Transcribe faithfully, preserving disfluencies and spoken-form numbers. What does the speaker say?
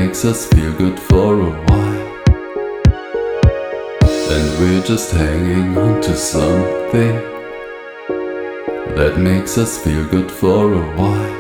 makes us feel good for a while. And we're just hanging on to something that makes us feel good for a while.